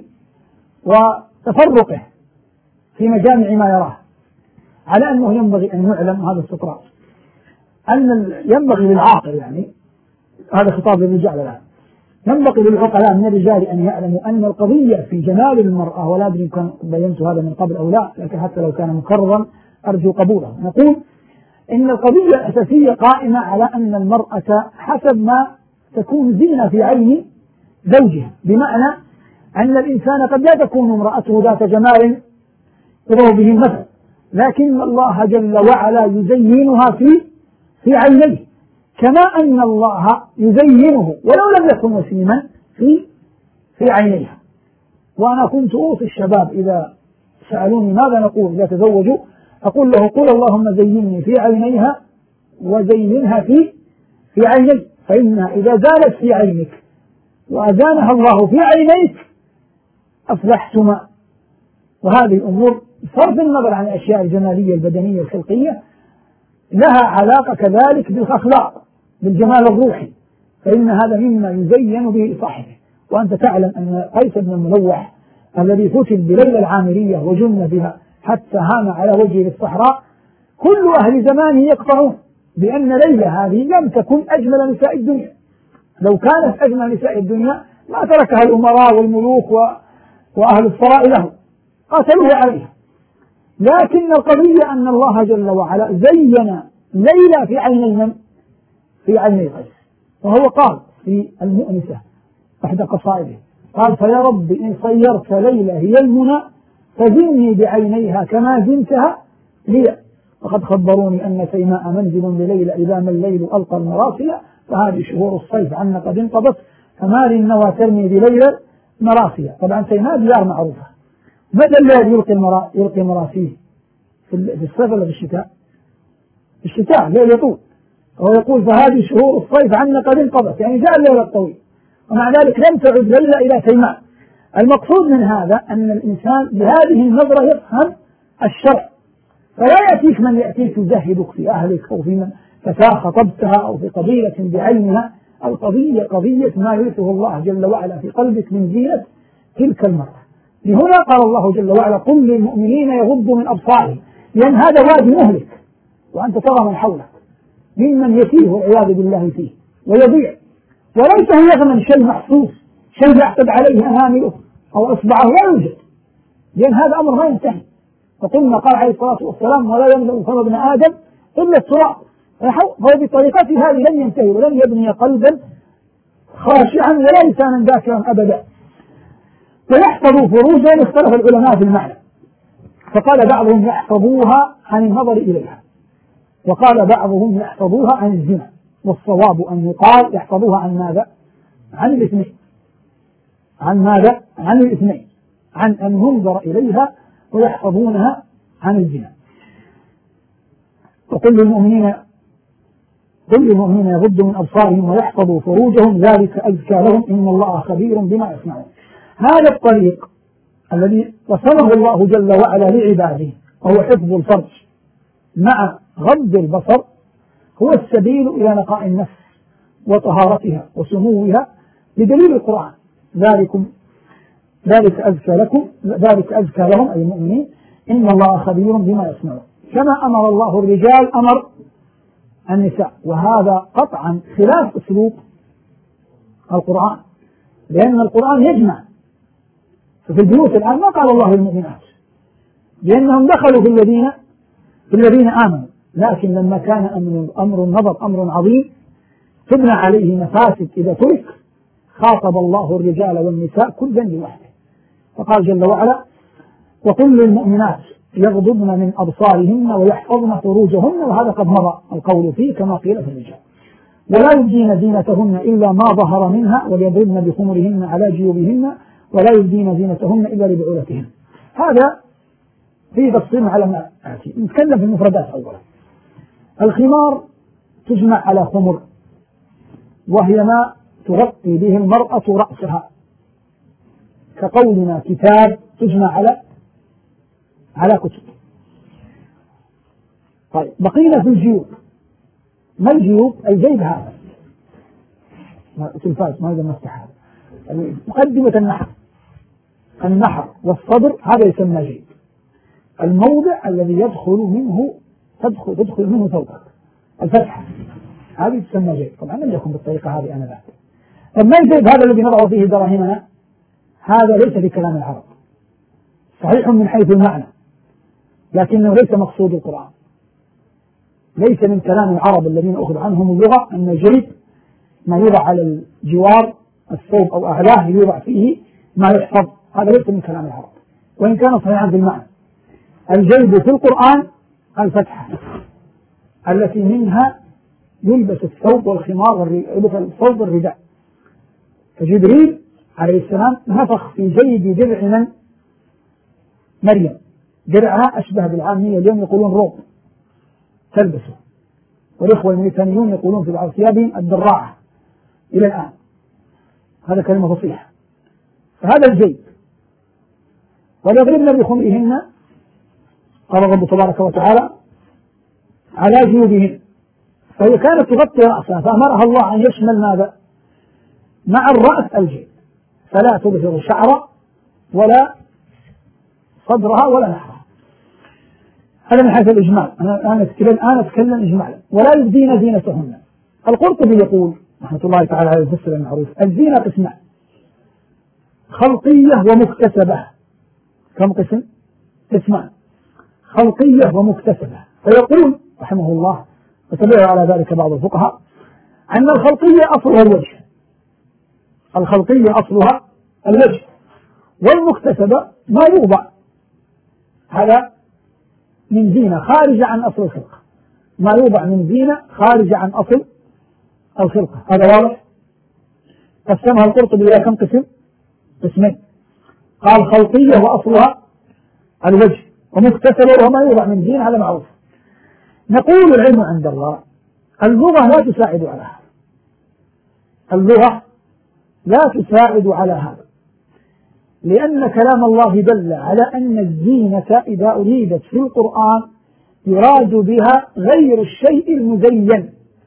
Speaker 1: وتفرقه في مجامع ما يراه، على أنه ينبغي أن يعلم هذا استطراد أن ينبغي للعاقل، يعني هذا خطاب للرجال الآن، ينبغي للعقلاء من الرجال أن يعلموا أن القضية في جمال المرأة، ولا أدري كان بينت هذا من قبل أو لا، لكن حتى لو كان مكررا أرجو قبوله. نقول إن القضية الأساسية قائمة على أن المرأة حسب ما تكون زينة في عين زوجها، بمعنى أن الإنسان قد لا تكون امرأته ذات جمال يضرب به المثل، لكن الله جل وعلا يزينها في في عينيه، كما أن الله يزينه ولو لم يكن وسيما في في عينيها. وأنا كنت أوصي الشباب إذا سألوني ماذا نقول إذا تزوجوا، أقول له قل اللهم زينني في عينيها وزينها في في عيني، فإنها إذا زالت في عينك وأزانها الله في عينيك أفلحتما. وهذه الأمور صرف النظر عن الأشياء الجمالية البدنية الخلقية لها علاقة كذلك بالأخلاق بالجمال الروحي، فإن هذا مما يزين به صاحبه. وأنت تعلم أن قيس بن الملوح الذي فتن بليلى العامرية وجن بها حتى هام على وجهه الصحراء، كل أهل زمانه يقطعون بأن ليلى هذه لم تكن أجمل نساء الدنيا، لو كانت أجمل نساء الدنيا ما تركها الأمراء والملوك وأهل الثراء له، قاتلوه عليها. لكن القضية أن الله جل وعلا زين ليلى في عيني من؟ في عيني قيس، وهو قال في المؤنسة إحدى قصائده قال فيا رب إن صيرت ليلى هي المنى فزني بعينيها كما زنتها لي، وقد خبروني أن سيماء منزل بليلى إذا ما الليل ألقى المراسل، فهذه شهور الصيف عنا قد انقضت فما للنوى ترمي بليلى مراسية. طبعا سيماء ديار معروفة، متى الليل يلقي المرا... يلقي مراسيه؟ في الصيف ولا في الشتاء؟ في الشتاء ليل يطول، وهو يقول فهذه شهور الصيف عنا قد انقضت، يعني جاء الليل الطويل، ومع ذلك لم تعد ليلى إلى سيماء. المقصود من هذا أن الإنسان بهذه النظرة يفهم الشرع، فلا يأتيك من يأتيك يزهدك في أهلك أو في من فتاة خطبتها أو في قضية بعينها، القضية قضية ما يرثه الله جل وعلا في قلبك من زينة تلك المرأة. لهنا قال الله جل وعلا قل للمؤمنين يغضوا من أبصارهم، لأن هذا وادي مهلك وأنت ترى من حولك ممن يتيه والعياذ بالله فيه ويضيع. وليس هو يضمن شيء محسوس، شيء يعتد عليه أنامله أو إصبعه، لا يوجد، لأن هذا أمر ما ينتهي. فقلنا قال عليه الصلاة والسلام: ولا يملأ فم ابن آدم إلا التراب. فهو بطريقته هذه لن ينتهي ولن يبني قلبا خاشعا ولا لسانا ذاكرا أبدا. ويحفظ فروجا، اختلف العلماء في المعنى، فقال بعضهم يحفظوها عن النظر إليها، وقال بعضهم يحفظوها عن الزنا، والصواب أن يقال يحفظوها عن ماذا؟ عن الاثنين. عن ماذا؟ عن الاثنين، عن أن ينظر إليها ويحفظونها عن الزنا. وكل المؤمنين كل المؤمنين يغضوا من أبصارهم ويحفظوا فروجهم ذلك أزكى لهم إن الله خبير بما يصنعون. هذا الطريق الذي رسمه الله جل وعلا لعباده وهو حفظ الفرج مع غض البصر هو السبيل إلى نقاء النفس وطهارتها وسموها بدليل القرآن: ذلكم ذلك أزكى لكم ذلك أزكى لهم أي المؤمنين إن الله خبير بما يصنعون. كما أمر الله الرجال أمر النساء، وهذا قطعا خلاف أسلوب القرآن، لأن القرآن يجمع. ففي البيوت الآن ما قال الله للمؤمنات لأنهم دخلوا في الذين في الذين آمنوا، لكن لما كان أمر, أمر النظر أمر عظيم تبنى عليه مفاسد إذا ترك، خاطب الله الرجال والنساء كلا لوحده، فقال جل وعلا: وكل المؤمنات يغضبن من أبصارهن ويحفظن فروجهن، وهذا قد مضى القول فيه كما قيل في الرجال. ولا يبدين زينتهن إلا ما ظهر منها وليضربن بخمرهن على جيوبهن ولا يبدين زينتهن إلا لبعولتهن. هذا فيه تفصيل على ما آتي. نتكلم في المفردات أولا. الخمار تجمع على خمر، وهي ما تغطي به المرأة رأسها، كقولنا كتاب تجمع على على كتب. طيب بقينا في الجيوب. ما الجيوب؟ الجيب هذا تلفاز ما يقدر نفتح هذا مقدمة النحر النحر والصدر، هذا يسمى جيب، الموضع الذي يدخل منه تدخل تدخل منه ثوبك، الفتحة هذه تسمى جيب. طبعا لم يكن بالطريقة هذه أنا بعد. طب ما الجيب هذا الذي نضع فيه دراهمنا؟ هذا ليس في كلام العرب، صحيح من حيث المعنى لكنه ليس مقصود القرآن، ليس من كلام العرب الذين أخذ عنهم اللغة أن الجيب ما يوضع على الجوار الثوب أو أعلاه يوضع فيه ما يحفظ، هذا ليس من كلام العرب وإن كان صحيحا في المعنى. الجيب في القرآن الفتحة التي منها يلبس الثوب والخمار واليلبس الثوب والرداء. فجبريل عليه السلام نفخ في جيب درع من مريم، درعها أشبه بالعامية اليوم يقولون روب تلبسه، والإخوة الميتانيون يقولون في بعض ثيابهم الدراعة إلى الآن، هذا كلمة فصيحة. فهذا الجيب. وليضربن بخمرهن قال الرب تبارك وتعالى على جيوبهن، فهي كانت تغطي رأسها فأمرها الله أن يشمل ماذا؟ مع الرأس الجيب، فلا تظهر شعر ولا صدرها ولا نحرها. هذا من حيث الإجمال. أنا أنا أتكلم أنا أتكلم إجمالا. ولا يبدين زينتهن. القرطبي يقول رحمة الله تعالى على الفسر المعروف: الزينة قسمان: خلقية ومكتسبة. كم قسم؟ قسمان: خلقية ومكتسبة. فيقول رحمه الله وتبعه على ذلك بعض الفقهاء أن الخلقية أصلها الوجه، الخلقية أصلها الوجه، والمكتسبة ما يوضع هذا من زينة خارجة عن أصل الخلقة، ما يوضع من زينة خارجة عن أصل الخلقة. هذا واضح. قسمها القرطبي إلى كم قسم؟ قسمين. قال خلقية وأصلها الوجه، ومكتسبة وما يوضع من زينة، هذا معروف. نقول العلم عند الله اللغة لا تساعد على هذا، اللغة لا تساعد على هذا، لأن كلام الله دل على أن الزينة إذا أريدت في القرآن يراد بها غير الشيء المزين.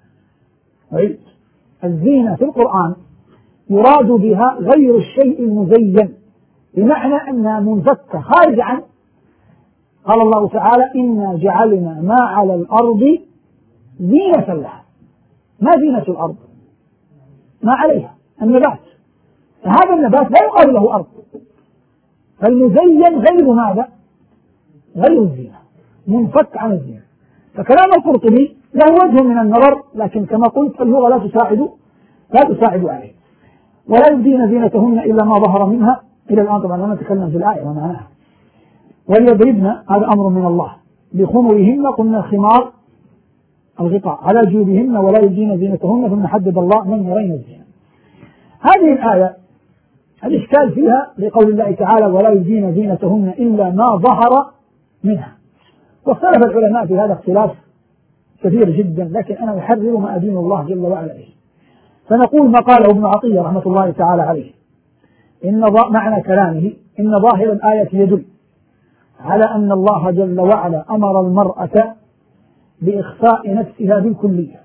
Speaker 1: الزينة في القرآن يراد بها غير الشيء المزين، بمعنى أنها منفكة خارج عن. قال الله تعالى: إنا جعلنا ما على الأرض زينة لها. ما زينة الأرض؟ ما عليها النبات، هذا النبات لا يقال له أرض، فالمزين غير ماذا؟ غير الزينة، منفك عن الزينة. فكلام القرطبي له وجه من النظر، لكن كما قلت اللغة لا تساعد لا تساعد عليه. ولا يبدين زينتهن إلا ما ظهر منها. إلى الآن طبعا لا نتكلم في الآية ومعناها. وليضربن هذا أمر من الله بخمرهن، قلنا الخمار الغطاء على جيوبهن ولا يبدين زينتهن، ثم حدد الله من يرين الزينة. هذه الآية الإشكال فيها لقول الله تعالى ولا يبدين زينتهن إلا ما ظهر منها. واختلف العلماء في هذا اختلاف كثير جدا، لكن أنا أحرر ما أدين الله جل وعلا به. فنقول ما قاله ابن عطية رحمة الله تعالى عليه، إن معنى كلامه إن ظاهر الآية يدل على أن الله جل وعلا أمر المرأة بإخفاء نفسها بالكلية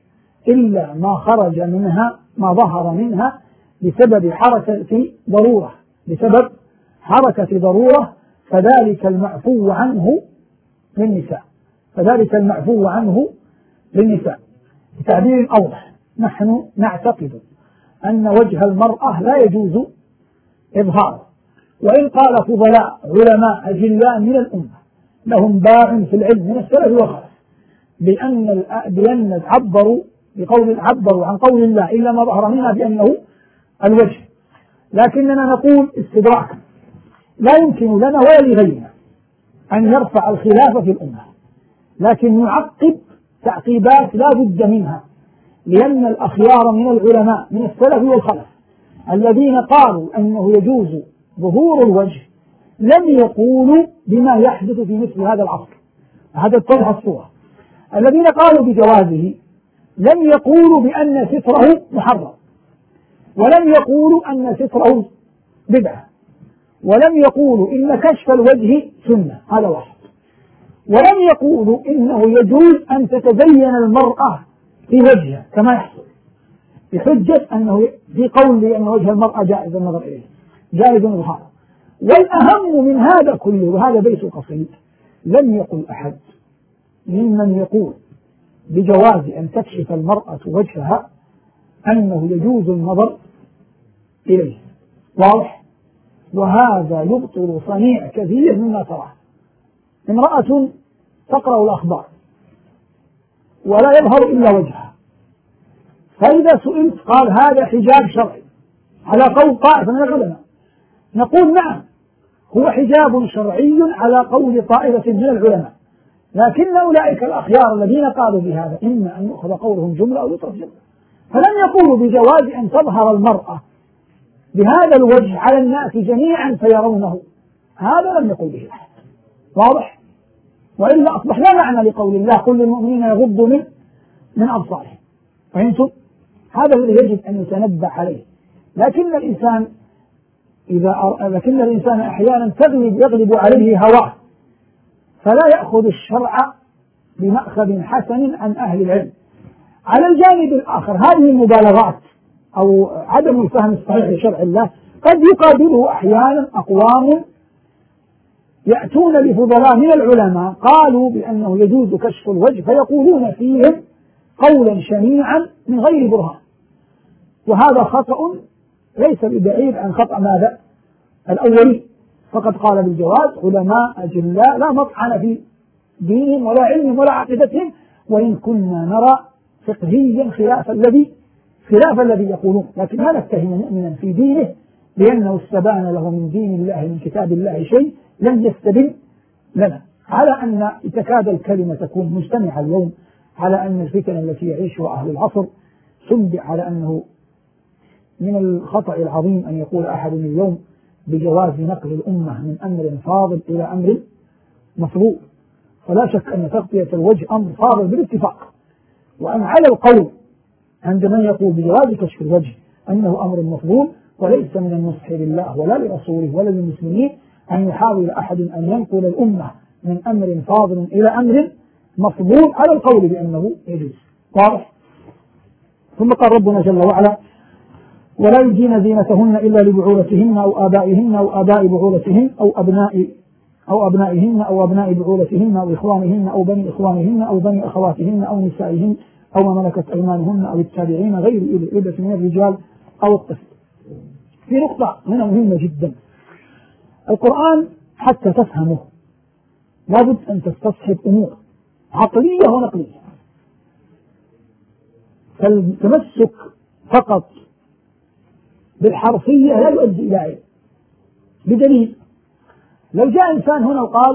Speaker 1: إلا ما خرج منها ما ظهر منها بسبب حركة ضرورة بسبب حركة ضرورة فذلك المعفو عنه للنساء فذلك المعفو عنه للنساء بتعبير أوضح، نحن نعتقد أن وجه المرأة لا يجوز إظهاره، وإن قال فضلاء علماء أجلاء من الأمة لهم باع في العلم من السلف والخلف بأن بأن عبروا بقول عبروا عن قول الله إلا ما ظهر منها بأنه الوجه، لكننا نقول استدراكا لا يمكن لنا ولا لغيرنا أن يرفع الخلاف في الأمة، لكن نعقب تعقيبات لا بد منها، لأن الأخيار من العلماء من السلف والخلف الذين قالوا أنه يجوز ظهور الوجه لم يقولوا بما يحدث في مثل هذا العصر. هذا اتضح الصورة. الذين قالوا بجوازه لم يقولوا بأن ستره محرم، ولم يقولوا أن ستره بدعة، ولم يقولوا إن كشف الوجه سنة، هذا واحد، ولم يقولوا إنه يجوز أن تتبين المرأة في وجهها كما يحصل بحجة أنه في قول لأن وجه المرأة جائز النظر إليه جائز الظهار. والأهم من هذا كله، وهذا بيت قصيد، لم يقل أحد ممن يقول بجواز أن تكشف المرأة وجهها أنه يجوز النظر إليه، واضح؟ وهذا يبطل صنيع كثير مما تراه. امرأة تقرأ الأخبار ولا يظهر إلا وجهها، فإذا سئلت قال هذا حجاب شرعي على قول طائفة من العلماء، نقول نعم هو حجاب شرعي على قول طائفة من العلماء، لكن أولئك الأخيار الذين قالوا بهذا إما أن يؤخذ قولهم جملة أو يترك جملة، فلم يقولوا بجواز أن تظهر المرأة بهذا الوجه على الناس جميعا فيرونه، هذا لم يقل به أحد، واضح؟ وإلا أصبح لا معنى لقول الله قل للمؤمنين يغضوا من من أبصارهم، فهمتم؟ هذا الذي يجب أن يتنبه عليه. لكن الإنسان إذا لكن الإنسان أحيانا تغلب يغلب عليه هواه، فلا يأخذ الشرع بمأخذ حسن عن أهل العلم. على الجانب الآخر هذه المبالغات أو عدم الفهم الصحيح لشرع الله قد يقابله أحيانا أقوام يأتون بفضلاء من العلماء قالوا بأنه يجوز كشف الوجه فيقولون فيهم قولا شنيعا من غير برهان، وهذا خطأ ليس ببعيد عن خطأ ماذا؟ الأولي، فقد قال بالجواز علماء أجلاء لا مطعن في دينهم ولا علمهم ولا عقيدتهم، وإن كنا نرى فقهيا خلاف الذي خلاف الذي يقولون، لكن لا نتهم مؤمنا في دينه لأنه استبان له من دين الله من كتاب الله شيء لم يستبن لنا، على أن تكاد الكلمة تكون مجتمعة اليوم على أن الفتن التي يعيشها أهل العصر تنبئ على أنه من الخطأ العظيم أن يقول أحد اليوم بجواز نقل الأمة من أمر فاضل إلى أمر مفضول، فلا شك أن تغطية الوجه أمر فاضل بالاتفاق، وأن على القول عند من يقول بجواز كشف الوجه أنه أمر مفضول، وليس من النصح لله ولا لرسوله ولا للمسلمين أن يحاول أحد أن ينقل الأمة من أمر فاضل إلى أمر مفضول على القول بأنه يجوز، واضح؟ ثم قال ربنا جل وعلا ولا يبدين زينتهن إلا لبعولتهن أو آبائهن أو آباء بعولتهن أو أبناء أو أبنائهن أو أبناء بعولتهن أو إخوانهن أو بني إخوانهن أو بني أخواتهن أو نسائهن أو ما ملكت أيمانهن أو التابعين غير أولي الإربة من الرجال أو الطفل. في نقطة هنا مهمة جدا، القرآن حتى تفهمه لابد أن تستصحب أمور عقلية ونقلية، فالتمسك فقط بالحرفية لا يؤدي إلى علم. بدليل لو جاء إنسان هنا وقال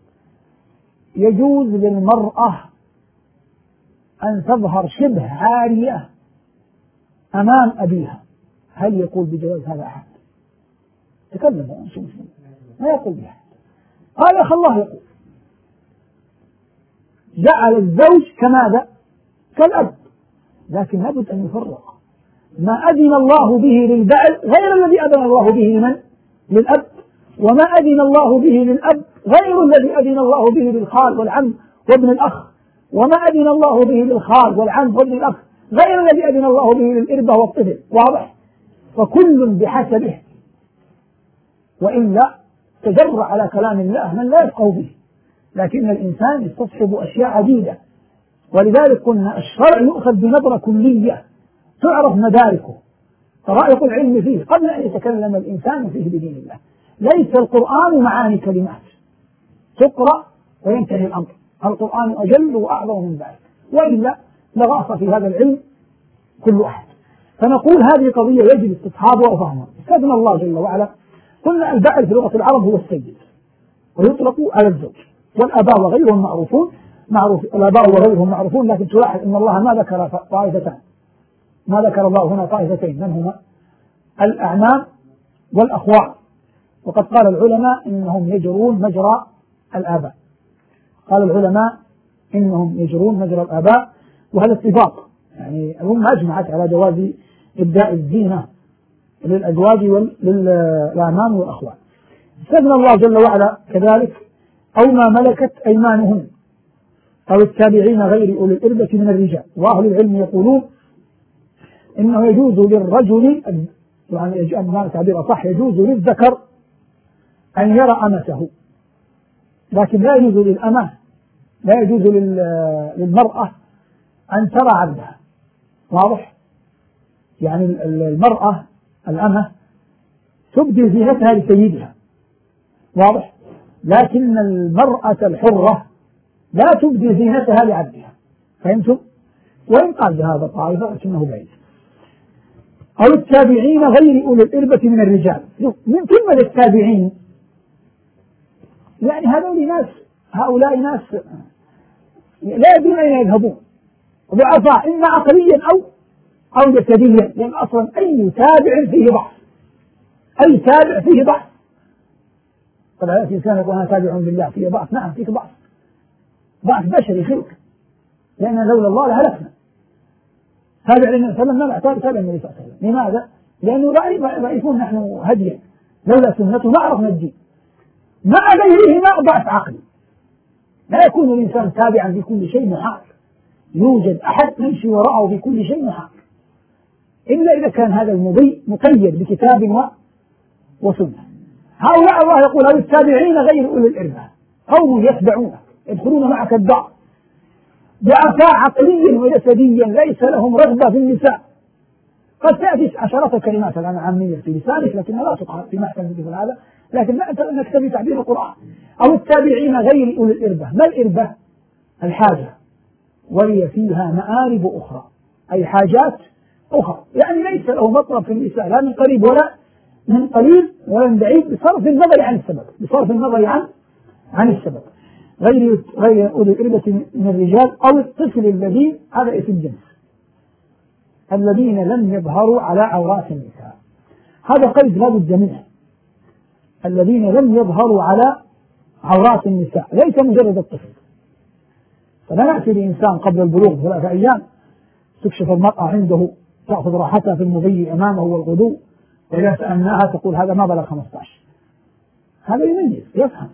Speaker 1: يجوز للمرأة أن تظهر شبه عارية أمام أبيها، هل يقول بجواز هذا أحد؟ تكلم ما يقول بها، قال أخ الله يقول جعل الزوج كماذا؟ كالأب، لكن لابد أن يفرق ما أذن الله به للبعل غير الذي أذن الله به لمن؟ للأب، وما أذن الله به للأب غير الذي أذن الله به للخال والعم وابن الأخ، وما أذن الله به للخال والعم وابن الأخ غير الذي أذن الله به للإربة والطفل. واضح؟ فكل بحسبه، وإلا تجرع على كلام الله من لا يفقه به. لكن الإنسان يستصحب أشياء عديدة، ولذلك قلنا الشرع يؤخذ بنظرة كلية تعرف مداركه طرائق العلم فيه قبل أن يتكلم الإنسان فيه بدين الله. ليس القرآن معاني كلمات تقرأ وينتهي الأمر، القرآن أجل وأعظم من ذلك، وإلا لغاص في هذا العلم كل أحد. فنقول هذه قضية يجب استصحابها وفهمها. استثنى الله جل وعلا، قلنا البعل في لغة العرب هو السيد ويطلق على الزوج، والآباء وغيرهم معروفون معروف الآباء وغيرهم معروفون، لكن تلاحظ أن الله ما ذكر طائفتان، ما ذكر الله هنا طائفتين، من هما؟ الأعمام والأخوال. وقد قال العلماء إنهم يجرون مجرى الآباء، قال العلماء إنهم يجرون مجرى الآباء، وهذا اتفاق، يعني الأمة أجمعت على جواز إبداء الزينة للأزواج وللأعمام والأخوال. استثنى الله جل وعلا كذلك أو ما ملكت أيمانهم أو التابعين غير أولي الإربة من الرجال. وأهل العلم يقولون إنه يجوز للرجل، يعني أن تعبير صح، يجوز للذكر أن يرى أمته، لكن لا يجوز للأمة، لا يجوز للمرأة أن ترى عبدها. واضح؟ يعني المرأة الأمة تبدي زينتها لسيدها، واضح؟ لكن المرأة الحرة لا تبدي زينتها لعبدها. فهمتم؟ وإن قال بهذا طائفة لكنه بعيد. أو التابعين غير أولي الإربة من الرجال. من كلمة التابعين يعني هؤلاء ناس هؤلاء ناس لا يدرون أين يذهبون، ضعفاء إما عقليا أو أو جسديا، لأن أصلا أي تابع فيه ضعف، أي تابع فيه ضعف. طبعا الإنسان يقول أنا تابع لله فيه ضعف، نعم فيك ضعف، ضعف بشري خلق، لأن لولا الله لهلكنا. تابع للنبي صلى الله عليه وسلم، لا تابع تابع النبي صلى الله عليه وسلم. لماذا؟ لأنه ضعيفون نحن هديا، لولا سنته ما عرفنا الدين. مع غيرهما ضعف عقلي، لا يكون الإنسان تابعا في كل شيء محال، يوجد أحد يمشي وراءه في كل شيء محال، إلا إذا كان هذا المضي مقيد بكتاب وسنة. هؤلاء الله يقول هؤلاء التابعين غير أولي الإربة، قوم يتبعونك يدخلون معك الدار، ضعفاء عقليا وجسديا، ليس لهم رغبة في النساء. قد تأتي عشرات الكلمات الآن عامية في لسانك لكنها لا تقع في محكم مثل هذا، لكن لا نكتفي تعبير القرآن. أو التابعين غير أولي الإربة. ما الإربة؟ الحاجة، وهي فيها مآرب أخرى، أي حاجات أخرى، يعني ليس له مطلب في النساء لا من قريب ولا من قريب ولا من بعيد، بصرف النظر عن السبب، بصرف النظر عن عن السبب. غير غير أولي الإربة من الرجال أو الطفل الذين، هذا اسم جنس، الذين لم يظهروا على عورات النساء. هذا قيد لا بد منه، الذين لم يظهروا على عورات النساء، ليس مجرد الطفل. فلا نأتي لإنسان قبل البلوغ ثلاثة أيام تكشف المرأة عنده، تأخذ راحتها في المضي أمامه والغدو، وإذا سألناها تقول هذا ما بلغ خمسة عشر. هذا يميز يفهم.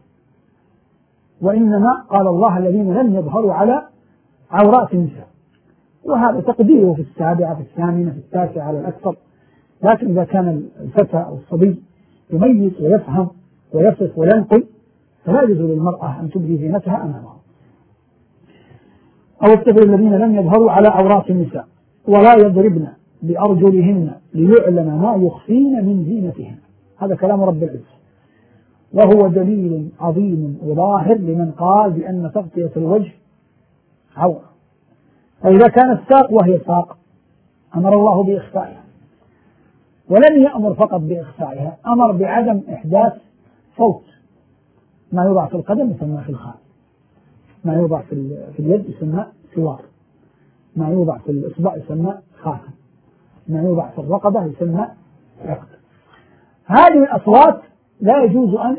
Speaker 1: وإنما قال الله الذين لم يظهروا على عورات النساء، وهذا تقديره في السابعة في الثامنة في التاسعة على الأكثر. لكن إذا كان الفتى أو الصبي يميز ويفهم ويصف وينقل، فلا يجوز للمرأة أن تبدي زينتها أمامه. أو الطفل الذين لم يظهروا على عورات النساء، ولا يضربن بأرجلهن ليعلم ما يخفين من زينتهن. هذا كلام رب العزة، وهو دليل عظيم وظاهر لمن قال بأن تغطية الوجه عورة. فإذا كانت ساق وهي ساق أمر الله بإخفائها، ولم يأمر فقط بإخفائها، أمر بعدم إحداث صوت. ما يوضع في القدم يسمى في الخال، ما يوضع في اليد يسمى سوار، ما يوضع في الإصبع يسمى خاتم، ما يوضع في الرقبة يسمى عقد. هذه الأصوات لا يجوز أن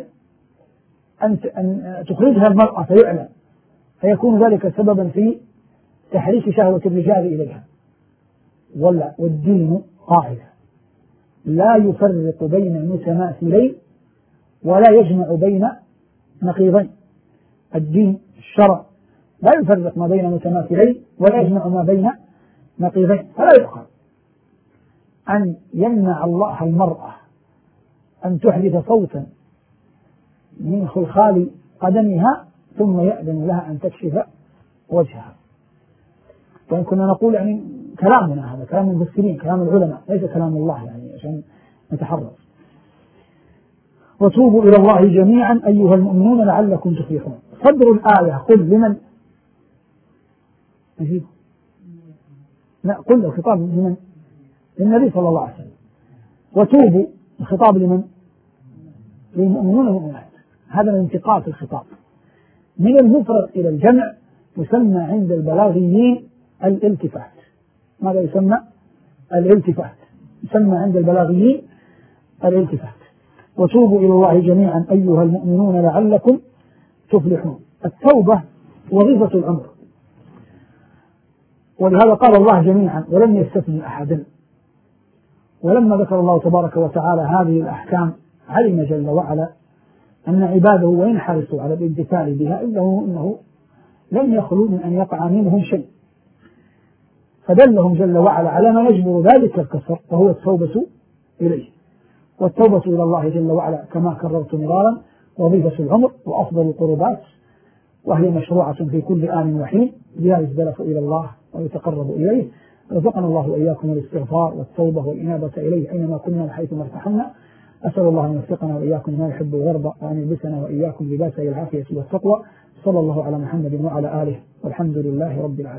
Speaker 1: أن تخرجها المرأة فيعلم، فيكون ذلك سببا في تحريك شهوة الرجال إليها. ولا والدين قاعدة لا يفرق بين متماثلين ولا يجمع بين نقيضين. الدين الشرع لا يفرق ما بين متماثلين ولا يجمع ما بين نقيضين، فلا يقال أن يمنع الله المرأة أن تحدث صوتا من خلخال قدمها ثم يأذن لها أن تكشف وجهها. وإن كنا نقول يعني كلامنا هذا كلام المفسرين، كلام العلماء، ليس كلام الله، يعني عشان نتحرر. وتوبوا إلى الله جميعا أيها المؤمنون لعلكم تفلحون. صدر الآية قل لمن؟ نجيب لا قل الخطاب لمن؟ للنبي صلى الله عليه وسلم. وتوبوا الخطاب لمن؟ للمؤمنون والمؤمنات. هذا الانتقال في الخطاب من المفرد إلى الجمع يسمى عند البلاغيين الالتفات. ماذا يسمى؟ الالتفات، يسمى عند البلاغيين الالتفات. وتوبوا إلى الله جميعا أيها المؤمنون لعلكم تفلحون. التوبة وظيفة الأمر، ولهذا قال الله جميعا ولم يستثني أحدا. ولما ذكر الله تبارك وتعالى هذه الأحكام علم جل وعلا أن عباده وإن حرصوا على الامتثال بها إلا أنه لم يخلو من أن يقع منهم شيء، فدلهم جل وعلا على ما يجبر ذلك الكسر، وهو التوبة إليه. والتوبة إلى الله جل وعلا كما كررت مرارا وظيفة العمر وأفضل القربات، وهي مشروعة في كل آن وحين بها يزدلف إلى الله ويتقرب إليه. رزقنا الله وإياكم الاستغفار والتوبة والإنابة إليه أينما كنا وحيثما ارتحلنا. أسأل الله أن يوفقنا وإياكم ما يحب ويرضى، وأن يلبسنا وإياكم لباس العافية والتقوى. صلى الله على محمد وعلى آله، والحمد لله رب العالمين.